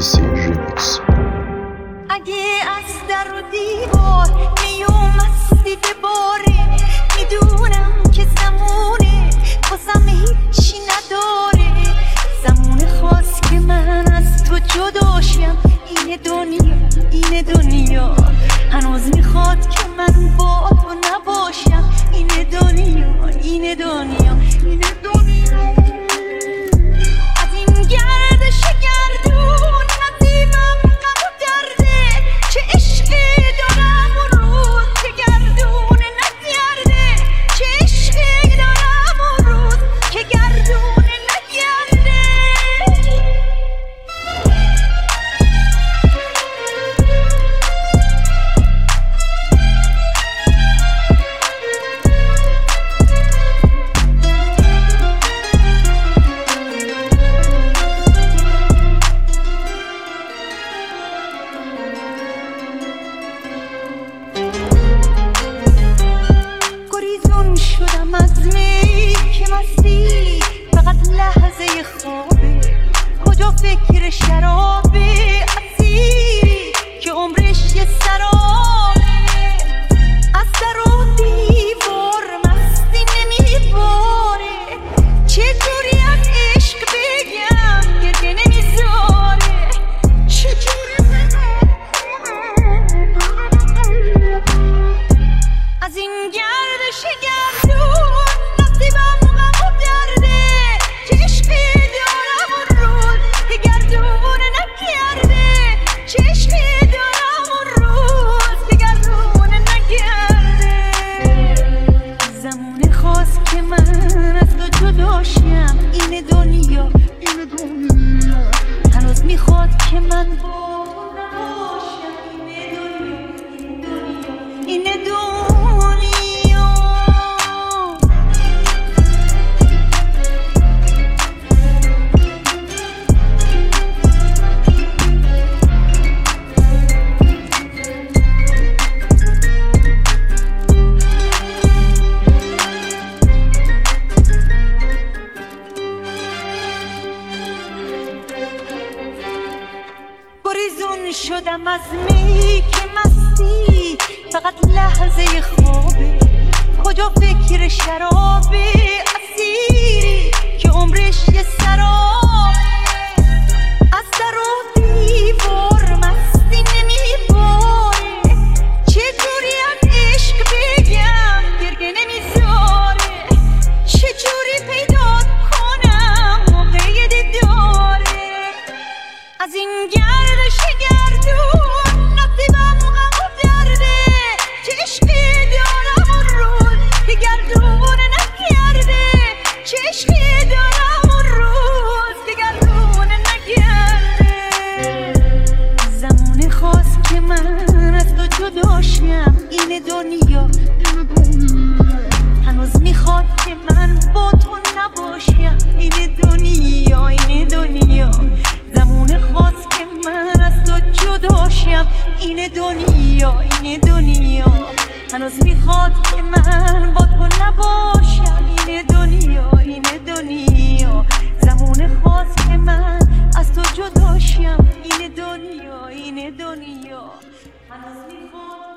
CC Remix. اگه از در و دیوار میومستی بباره، میدونم که زمونه بازم هیچی نداره. زمان خواست که من از تو جداشم. این دنیا هنوز میخواد که من با تو نباشم. این دنیا از این گردش گردون نصیبم غم و درده. چه عشقی دارم اون روز که گردون نگرده. چه عشقی دارم اون روز که گردون نگرده. شدم از می که مستی فقط لحظه خوابه. کجا فکر شرابه اسیری که عمرش یه سرابه. از در و دیوار مستی نمیباره. چجوری از عشق بگم گریه نمیذاره. چجوری از این گردش گردون نصیبم غم و درده. چه عشقی دارم اون روز که گردون نگرده. چه عشقی دارم اون روز که گردون نگرده. زمان خواست که من از تو جداشم. این دنیا هنوز میخواد که من با تو نباشم. این دنیا گریزون شدم از می که مستی فقط لحظه خوابه. کجا فکر شرابه اسیری که عمرش یه سرابه. از در و دیوار مستی نمیباره. چجوری از عشق بگم گریه نمیذاره. چجوری پیدا کنم موقع دیداره. از این گردش گردون نصیبم غم و درده. چه عشقی دارم اون روز که گردون نگرده. چه عشقی دارم اون روز که گردون نگرده. زمان خواست که من از تو جداشم. این دنیا هنوز میخواد که من با تو نباشم. این دنیا زمان خواست که من از تو جداشم. این دنیا هنوز میخواد که من با تو نباشم. این دنیا زمان خواست که من از تو جداشم. این دنیا هنوز میخواد